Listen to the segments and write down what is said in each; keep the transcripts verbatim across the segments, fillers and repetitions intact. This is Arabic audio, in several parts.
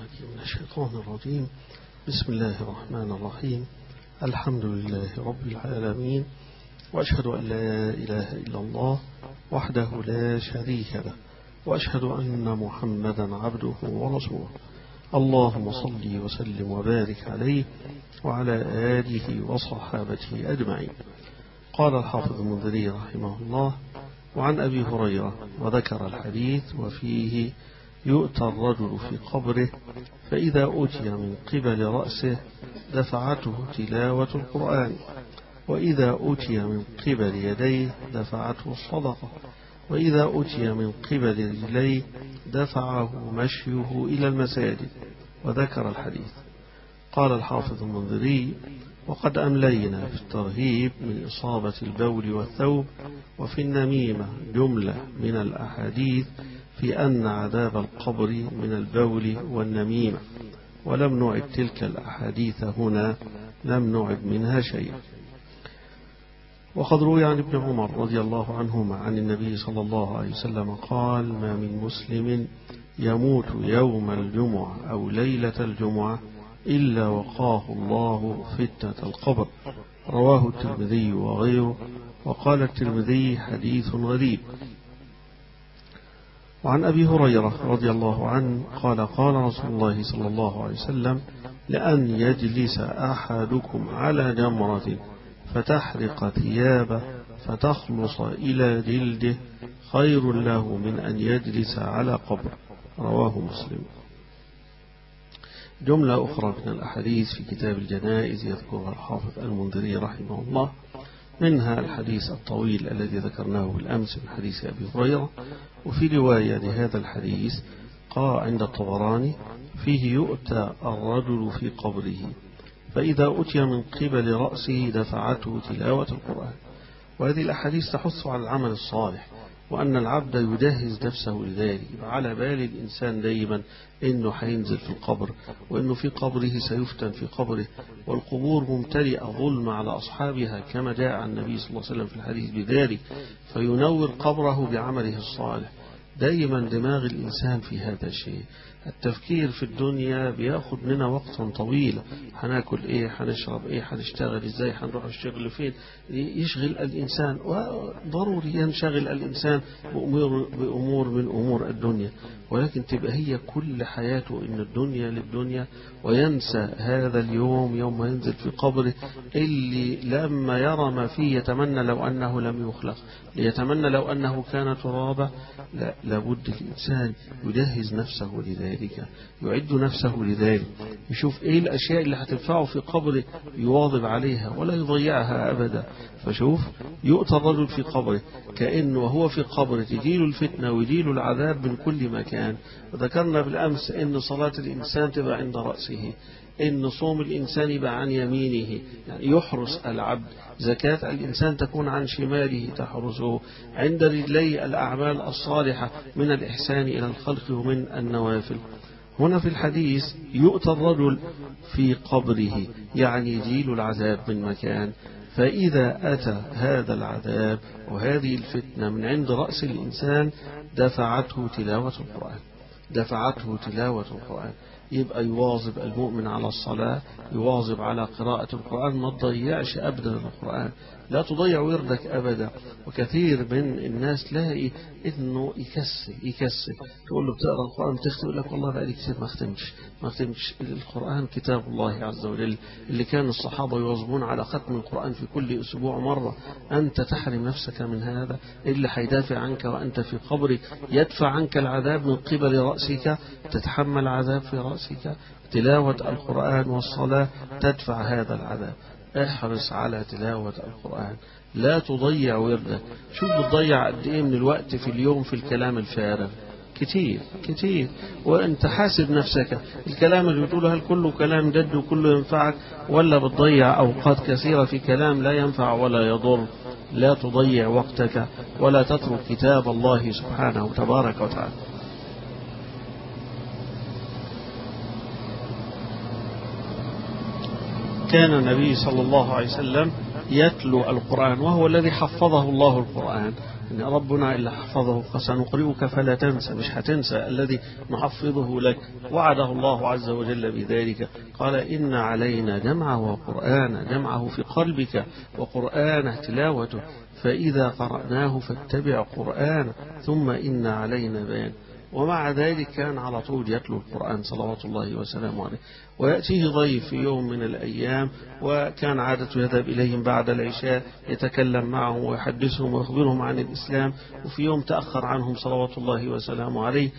من الشيطان الرجيم. بسم الله الرحمن الرحيم. الحمد لله رب العالمين، وأشهد أن لا إله إلا الله وحده لا شريك له، وأشهد أن محمدا عبده ورسوله. اللهم صل وسلم وبارك عليه وعلى آله وصحابته أجمعين. قال الحافظ المنذري رحمه الله: وعن أبي هريرة وذكر الحديث وفيه: يؤتى الرجل في قبره فإذا أوتي من قبل رأسه دفعته تلاوة القرآن، وإذا أوتي من قبل يديه دفعته الصدقة، وإذا أوتي من قبل رجليه دفعه مشيه إلى المساجد. وذكر الحديث. قال الحافظ المنذري: وقد أملينا في الترهيب من إصابة البول والثوب وفي النميمة جملة من الأحاديث في أن عذاب القبر من البول والنميمة، ولم نعد تلك الأحاديث هنا، لم نعد منها شيء. وقد روي عن ابن عمر رضي الله عنهما عن النبي صلى الله عليه وسلم قال: ما من مسلم يموت يوم الجمعة أو ليلة الجمعة إلا وقاه الله فتنة القبر. رواه الترمذي وغيره. وقال الترمذي: حديث غريب. وعن أبي هريرة رضي الله عنه قال: قال رسول الله صلى الله عليه وسلم: لأن يجلس أحدكم على جمرة فتحرق ثيابه فتخلص إلى جلده خير له من أن يجلس على قبر. رواه مسلم. جملة أخرى من الأحاديث في كتاب الجنائز يذكرها الحافظ المنذري رحمه الله، منها الحديث الطويل الذي ذكرناه بالأمس من حديث أبي هريرة. وفي رواية لهذا الحديث قال عند الطبراني: فيه يؤتى الرجل في قبره فإذا أتي من قبل رأسه دفعته تلاوة القرآن. وهذه الأحاديث تحث على العمل الصالح، وأن العبد يجهز نفسه لذلك. على بال الإنسان دائما إنه حينزل في القبر، وإنه في قبره سيفتن في قبره، والقبور ممتلئة ظلم على أصحابها كما جاء عن النبي صلى الله عليه وسلم في الحديث بذلك، فينور قبره بعمله الصالح. دائما دماغ الإنسان في هذا الشيء. التفكير في الدنيا بياخد لنا وقتا طويلا، هناكل ايه، هنشرب ايه، هنشتغل ازاي، هنروح الشغل فين، يشغل الإنسان، وضروري ينشغل الإنسان بأمور, بأمور من أمور الدنيا، ولكن تبقى هي كل حياته إن الدنيا للدنيا، وينسى هذا اليوم يوم ينزل في قبره اللي لما يرى ما فيه يتمنى لو أنه لم يخلق، يتمنى لو أنه كان ترابا. لا، لابد الإنسان يجهز نفسه لذلك، يعد نفسه لذلك، يشوف إيه الأشياء اللي هتنفعه في قبره يواظب عليها ولا يضيعها أبدا. فشوف، يؤتى الرجل في قبره كأنه وهو في قبره تجيله الفتنة ويجيله العذاب من كل مكان. ذكرنا بالأمس إن صلاة الإنسان تبقى عند رأسه، إن صوم الإنسان يبقى عن يمينه، يعني يحرس العبد. زكاة الإنسان تكون عن شماله تحرسه. عند رجلي الأعمال الصالحة من الإحسان إلى الخلق ومن النوافل. هنا في الحديث يؤتى الرجل في قبره، يعني يجيل العذاب من مكان، فإذا أتى هذا العذاب وهذه الفتنة من عند رأس الإنسان دفعته تلاوة القرآن، دفعته تلاوة القرآن. يبقى يواظب المؤمن على الصلاة، يواظب على قراءة القرآن، ما تضيعش أبدا القرآن، لا تضيع وردك أبدا. وكثير من الناس تلاقي إنه يكسل يكسل تقول له بتقرأ القرآن تختم، يقول لك والله بقالي كثير ما ختمش ما ختمش القرآن كتاب الله عز وجل، اللي كان الصحابة يواظبون على ختم القرآن في كل أسبوع مرة. أنت تحرم نفسك من هذا، اللي حيدافع عنك وأنت في قبرك، يدفع عنك العذاب من قبل رأسك، تتحمل عذاب في رأسك. تلاوة القرآن والصلاة تدفع هذا العذاب. احرص على تلاوة القرآن، لا تضيع وردك. شوف بتضيع قد ايه من الوقت في اليوم في الكلام الفارغ، كتير كتير. وانت حاسب نفسك، الكلام اللي بتقوله هل كله كلام جد وكله ينفعك، ولا بتضيع أوقات كثيرة في كلام لا ينفع ولا يضر؟ لا تضيع وقتك ولا تترك كتاب الله سبحانه تبارك وتعالى. كان النبي صلى الله عليه وسلم يتلو القرآن، وهو الذي حفظه الله القرآن. إن ربنا إلا حفظه فسنقرئك فلا تنسى، مش هتنسى الذي نحفظه لك، وعده الله عز وجل بذلك. قال إن علينا جمعه وقرآنه، جمعه في قلبك وقرآنه تلاوته، فإذا قرأناه فاتبع قرآنه ثم إن علينا بيان. ومع ذلك كان على طول يتلو القرآن صلوات الله وسلامه عليه. ويأتيه ضيف في يوم من الأيام، وكان عادته يذهب إليهم بعد العشاء يتكلم معهم ويحدثهم ويخبرهم عن الإسلام. وفي يوم تأخر عنهم صلوات الله وسلامه عليه،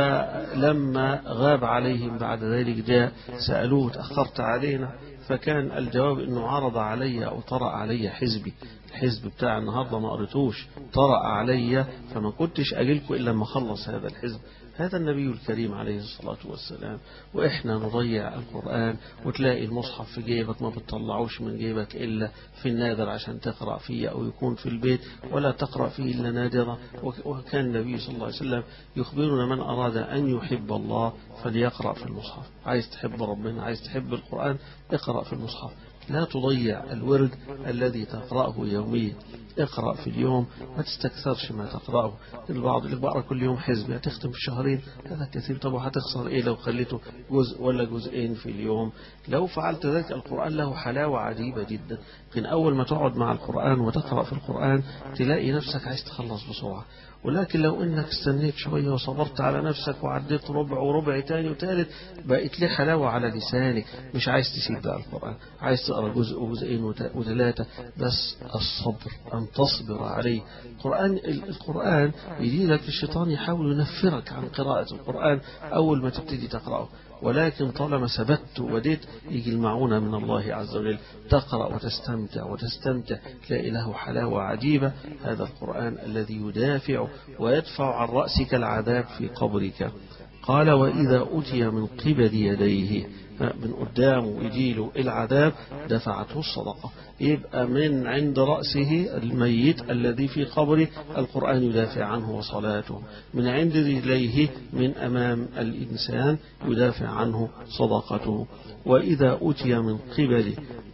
فلما غاب عليهم بعد ذلك جاء سألوه تأخرت علينا، فكان الجواب أنه عرض علي أو طرأ علي حزبي، الحزب بتاع النهاردة ما قريتوش، طرأ علي فما كنتش أجيلكم إلا لما خلص هذا الحزب. هذا النبي الكريم عليه الصلاة والسلام. وإحنا نضيع القرآن، وتلاقي المصحف في جيبك ما بتطلعوش من جيبك إلا في النادر عشان تقرأ فيه، أو يكون في البيت ولا تقرأ فيه إلا نادرا. وكان النبي صلى الله عليه وسلم يخبرنا من أراد أن يحب الله فليقرأ في المصحف. عايز تحب ربنا، عايز تحب القرآن، اقرأ في المصحف. لا تضيع الورد الذي تقرأه يوميا، اقرأ في اليوم، ما تستكثرش ما تقرأه. البعض اللي بقرأ كل يوم حزب هتختم في شهرين، هذا كثير. طب هتخسر ايه لو خليته جزء ولا جزئين في اليوم؟ لو فعلت ذلك القرآن له حلاوة عجيبة جدا. لكن أول ما تقعد مع القرآن وتقرأ في القرآن تلاقي نفسك عايز تخلص بسرعة. ولكن لو انك استنيت شوية وصبرت على نفسك وعديت ربع وربع تاني وثالث، بقت ليه حلاوة على لسانك، مش عايز تسيب بقى القرآن، عايز تقرأ جزء وجزئين وثلاثة. بس الصبر، أن تصبر عليه. القرآن القرآن يجيلك الشيطان يحاول ينفرك عن قراءة القرآن أول ما تبتدي تقرأه، ولكن طالما ثبت وديت يجي المعونة من الله عز وجل، تقرأ وتستمتع وتستمتع، تلاقي له حلاوة عجيبة. هذا القرآن الذي يدافع ويدفع عن رأسك العذاب في قبرك. قال وإذا أتي من قبل يديه، من قدامه يجيله العذاب دفعته الصدقة. يبقى من عند رأسه الميت الذي في قبره القرآن يدافع عنه وصلاته، من عند رجليه من أمام الإنسان يدافع عنه صدقته. وإذا أتي من قبل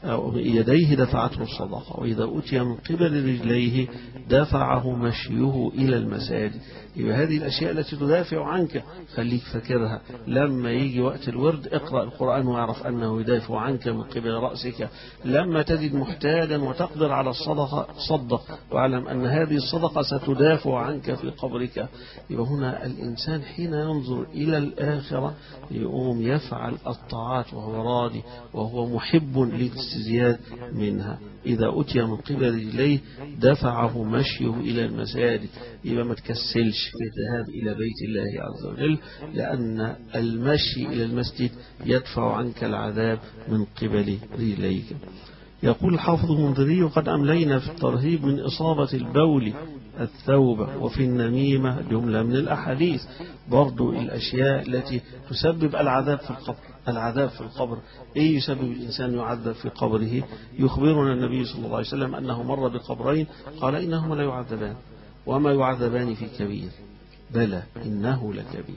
يديه دفعته الصدقة، وإذا أتي من قبل رجليه دفعه مشيه إلى المساجد. يبقى هذه الأشياء التي تدافع عنك خليك فاكرها. لما يجي وقت الورد اقرأ القرآن واعرف أنه يدافع عنك من قبل رأسك. لما تجد محتاجا وتقدر على الصدقة صدق، واعلم أن هذه الصدقة ستدافع عنك في قبرك. يبقى هنا الإنسان حين ينظر إلى الآخرة يقوم يفعل الطاعات وهو راضي وهو محب للاستزياد منها. إذا أتي من قبل رجليه دفعه مشيه إلى المساجد. يبقى ما تكسلش في الذهاب إلى بيت الله عز وجل، لأن المشي إلى المسجد يدفع عنك العذاب من قبل رجليك. يقول الحافظ المنذري قد أملينا في الترهيب من إصابة البول الثوب وفي النميمة جملة من الأحاديث. برضو الأشياء التي تسبب العذاب في القبر. العذاب في القبر إيه يسبب الإنسان يعذب في قبره؟ يخبرنا النبي صلى الله عليه وسلم أنه مر بقبرين قال إنهما لا يعذبان وما يعذبان في كبير، بلى إنه لكبير.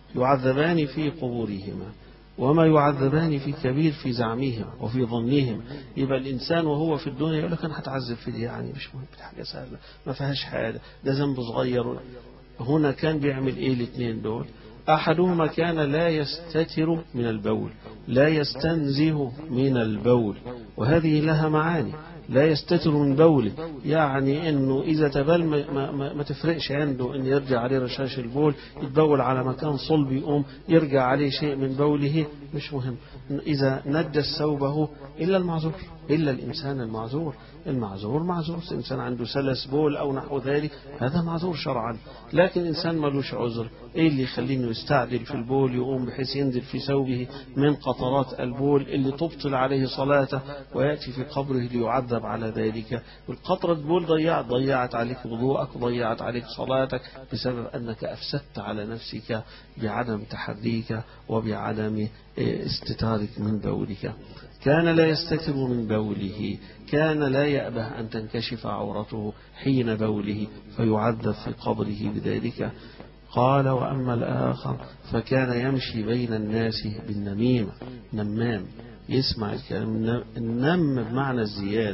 يعذبان في قبورهما وما يعذبان في كبير في زعمهم وفي ظنهم. يبقى الإنسان وهو في الدنيا يقول لك أنا هتعذب في دي، يعني مش مهم، حاجة سهلة ما فيهاش حاجة، ده ذنب صغير. هنا كان بيعمل إيه الاثنين دول؟ أحدهما كان لا يستتر من البول، لا يستنزه من البول، وهذه لها معاني. لا يستتر من بوله، يعني انه اذا تبال ما, ما, ما تفرقش عنده ان يرجع عليه رشاش البول، يتبول على مكان صلب يقوم يرجع عليه شيء من بوله، مش مهم. اذا نجس ثوبه الا المعذور، الا الانسان المعذور. المعذور معذور، انسان عنده سلس بول او نحو ذلك هذا معذور شرعا. لكن انسان ملوش عذر، ايه اللي يخليه يستعجل في البول يقوم بحيث ينزل في ثوبه من قطرات البول اللي تبطل عليه صلاته وياتي في قبره ليعذب على ذلك؟ والقطرة بول ضيعت ضيعت عليك وضوءك وضيعت عليك صلاتك بسبب أنك أفسدت على نفسك بعدم تحريك وبعدم استتارك من بولك. كان لا يستتر من بوله، كان لا يأبه أن تنكشف عورته حين بوله فيعذب في قبره بذلك. قال وأما الآخر فكان يمشي بين الناس بالنميمة، نمام، يسمع الكلام. النم بمعنى الزيادة،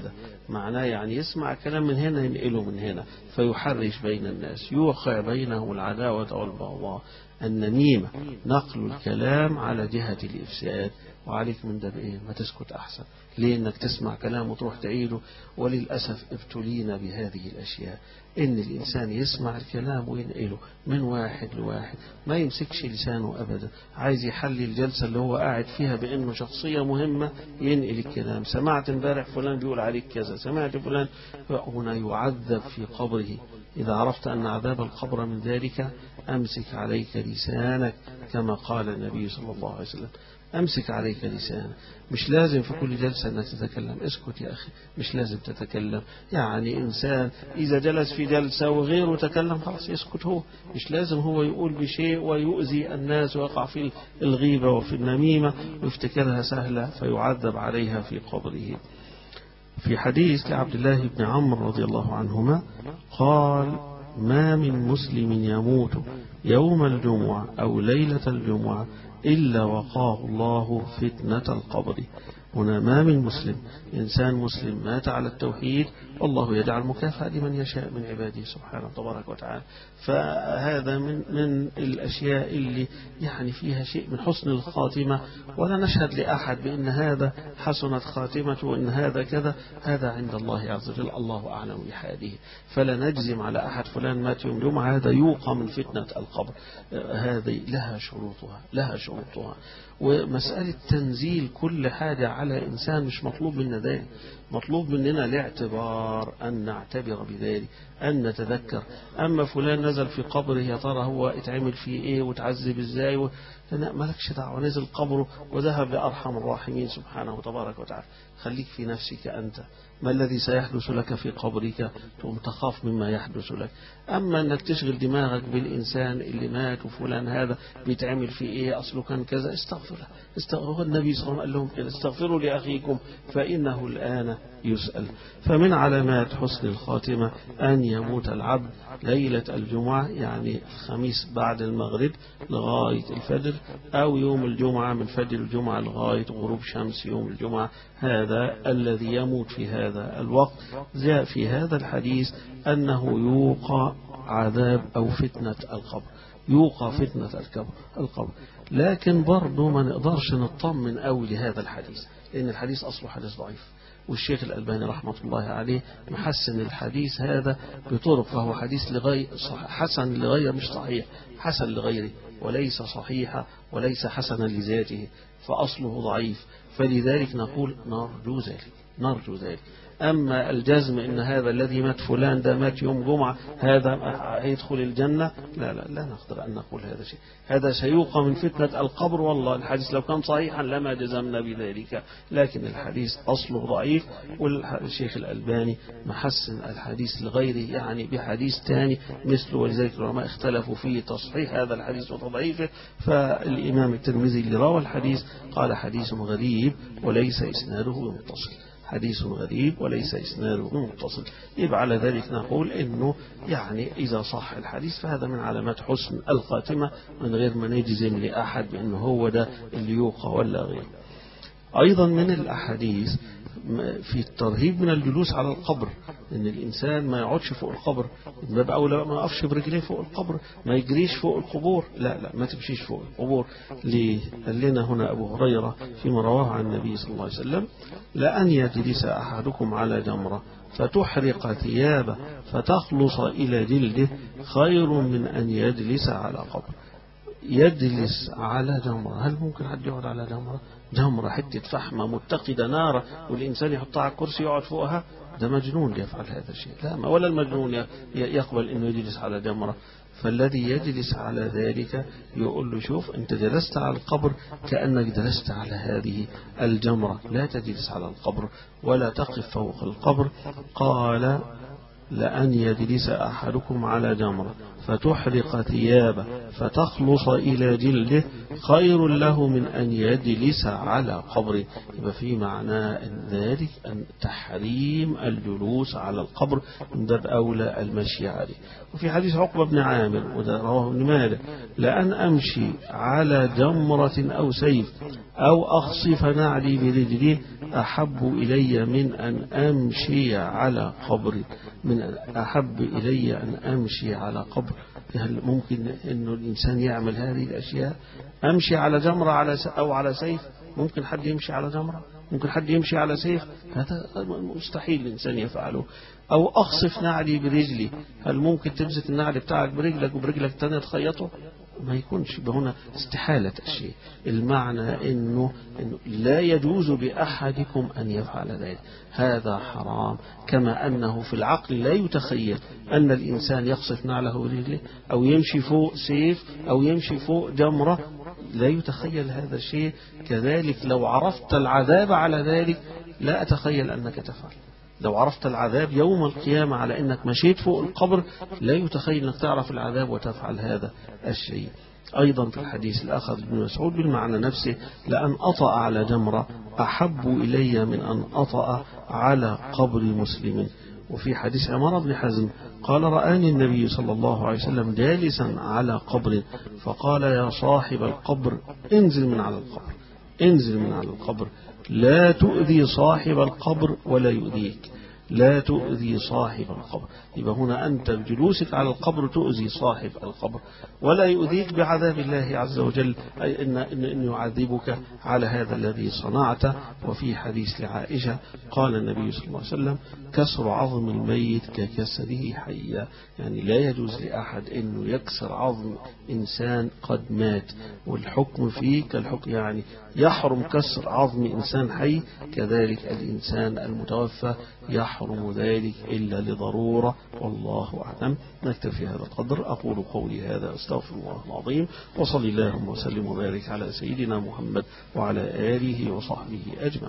معناه يعني يسمع كلام من هنا ينقله من هنا فيحرش بين الناس، يوقع بينهم العداوة والبغضاء. النميمة نقل الكلام على جهة الإفساد، وعليك من ده بإيه؟ ما تسكت أحسن. ليه؟ إنك تسمع كلام وتروح تعيده. وللأسف ابتلينا بهذه الأشياء، إن الإنسان يسمع الكلام وينقله من واحد لواحد، ما يمسكش لسانه أبدا، عايز يحلي الجلسة اللي هو قاعد فيها بأنه شخصية مهمة، ينقل الكلام. سمعت امبارح فلان بيقول عليك كذا، سمعت فلان. هنا يعذب في قبره. إذا عرفت أن عذاب القبر من ذلك أمسك عليك لسانك، كما قال النبي صلى الله عليه وسلم، أمسك عليك لسانك. مش لازم في كل جلسة أنك تتكلم، اسكت يا أخي، مش لازم تتكلم. يعني إنسان إذا جلس في جلسة وغيره تكلم خلاص يسكت هو، مش لازم هو يقول بشيء ويؤذي الناس ويقع في الغيبة وفي النميمة ويفتكرها سهلة فيعذب عليها في قبره. في حديث لعبد الله بن عمرو رضي الله عنهما قال: ما من مسلم يموت يوم الجمعة أو ليلة الجمعة إلا وقاه الله فتنة القبر. هنا ما من مسلم، إنسان مسلم مات على التوحيد، والله يجعل مكافأة لمن يشاء من عباده سبحانه تبارك وتعالى. فهذا من من الأشياء اللي يعني فيها شيء من حسن الخاتمة، ولا نشهد لأحد بأن هذا حسنت خاتمته وأن هذا كذا، هذا عند الله عز وجل، الله أعلم بحاله. فلا نجزم على أحد فلان مات يوم جمعة هذا يوقى من فتنة القبر. هذه لها شروطها لها شروطها ومسألة تنزيل كل حاجة على إنسان مش مطلوب منا ذلك، مطلوب مننا الاعتبار، أن نعتبر بذلك، أن نتذكر. أما فلان نزل في قبره يا ترى هو اتعمل فيه إيه وتعذب إزاي و... لا، مالكش دعوة، نزل قبره وذهب لأرحم الراحمين سبحانه وتبارك وتعالى. خليك في نفسك أنت، ما الذي سيحدث لك في قبرك؟ تقوم تخاف مما يحدث لك. أما أنك تشغل دماغك بالإنسان اللي مات وفلان هذا بيتعمل في إيه، أصله كان كذا، استغفر له. استغفر النبي صلى الله عليه وسلم قال لهم كده: استغفروا لأخيكم فإنه الآن يسأل. فمن علامات حسن الخاتمة أن يموت العبد ليلة الجمعة، يعني الخميس بعد المغرب لغاية الفجر، أو يوم الجمعة من فجر الجمعة لغاية غروب شمس يوم الجمعة. هذا الذي يموت في هذا الوقت جاء في هذا الحديث أنه يوقى عذاب أو فتنة القبر، يوقى فتنة القبر. لكن برضو ما نقدرش نطمن أوي لهذا الحديث، لأن الحديث أصله حديث ضعيف، والشيخ الألباني رحمة الله عليه محسن الحديث هذا بطرق، فهو حديث لغير حسن لغير مش صحيح، حسن لغيره، وليس صحيحة وليس حسنا لذاته، فأصله ضعيف. فلذلك نقول نرجو ذلك نرجو ذلك. أما الجزم إن هذا الذي مات فلان ده مات يوم جمعة هذا هيدخل الجنة، لا لا لا نقدر أن نقول هذا شيء. هذا سيوقى من فتنة القبر. والله الحديث لو كان صحيحا لما جزمنا بذلك، لكن الحديث أصله ضعيف، والشيخ الألباني محسن الحديث لغيره يعني بحديث ثاني مثله، ولذلك العلماء اختلفوا في تصحيح هذا الحديث وتضعيفه. فالإمام الترمذي اللي روى الحديث قال: حديث غريب وليس إسناده متصل، حديث غريب وليس إسناده متصل. يبقى على ذلك نقول إنه يعني إذا صح الحديث فهذا من علامات حسن الخاتمة، من غير ما نجزم لأحد بأنه هو ده اللي يوقى ولا غير. أيضا من الأحاديث في الترهيب من الجلوس على القبر، إن الإنسان ما يقعدش فوق القبر، باب أولى ما يقفش برجليه فوق القبر، ما يجريش فوق القبور، لا لا ما تمشيش فوق القبور. ليه؟ قال لنا هنا أبو هريرة فيما رواه عن النبي صلى الله عليه وسلم: لأن يجلس أحدكم على جمرة فتحرق ثيابه فتخلص إلى جلده خير من أن يجلس على قبر. يجلس على جمرة، هل ممكن حد يقعد على جمرة؟ جمرة حتة فحمة متقدة نارة والإنسان يحطها على الكرسي يقعد فوقها؟ ده مجنون يفعل هذا الشيء، لا، ولا المجنون يقبل إنه يجلس على جمرة. فالذي يجلس على ذلك يقول له: شوف أنت جلست على القبر كأنك جلست على هذه الجمرة، لا تجلس على القبر ولا تقف فوق القبر. قال: لأن يجلس أحدكم على جمرة فتحرق ثيابه فتخلص إلى جلده خير له من أن يجلس على قبره. يبقى في معنى ذلك أن تحريم الجلوس على القبر من باب أولى المشي عليه. وفي حديث عقبة بن عامر وده رواه ابن ماجه: لأن أمشي على جمرة أو سيف أو أخصف نعلي برجلي أحب إلي من أن أمشي على قبر من أحب إلي أن أمشي على قبر. هل ممكن إنه الإنسان يعمل هذه الأشياء؟ أمشي على جمرة على أو على سيف؟ ممكن حد يمشي على جمرة؟ ممكن حد يمشي على سيف؟ هذا مستحيل الإنسان يفعله. أو أخصف نعلي برجلي، هل ممكن تمسك النعل بتاعك برجلك وبرجلك الثانية تخيطه؟ ما يكونش. هنا استحالة الشيء. المعنى إنه, إنه لا يجوز بأحدكم أن يفعل ذلك، هذا حرام. كما أنه في العقل لا يتخيل أن الإنسان يخصف نعله برجله أو يمشي فوق سيف أو يمشي فوق جمرة، لا يتخيل هذا الشيء. كذلك لو عرفت العذاب على ذلك لا أتخيل أنك تفعل. لو عرفت العذاب يوم القيامة على أنك مشيت فوق القبر لا يتخيل أنك تعرف العذاب وتفعل هذا الشيء. أيضا في الحديث الآخر ابن مسعود بالمعنى نفسه: لأن أطأ على جمرة أحب إلي من أن أطأ على قبر مسلم. وفي حديث عمر بن حزم قال: رآني النبي صلى الله عليه وسلم جالسا على قبر فقال: يا صاحب القبر انزل من على القبر، انزل من على القبر، لا تؤذي صاحب القبر ولا يؤذيك، لا تؤذي صاحب القبر. يبقى هنا أنت بجلوسك على القبر تؤذي صاحب القبر ولا يؤذيك بعذاب الله عز وجل، أي إن, إن, إن يعذبك على هذا الذي صنعته. وفي حديث لعائشة قال النبي صلى الله عليه وسلم: كسر عظم الميت ككسره حيا. يعني لا يجوز لأحد أنه يكسر عظم إنسان قد مات، والحكم فيه كالحكم، يعني يحرم كسر عظم إنسان حي، كذلك الإنسان المتوفى يحرم ذلك إلا لضرورة. والله أعلم. نكتفي هذا القدر. أقول قولي هذا أستغفر الله العظيم، وصلي اللهم وسلم وبارك على سيدنا محمد وعلى آله وصحبه أجمعين.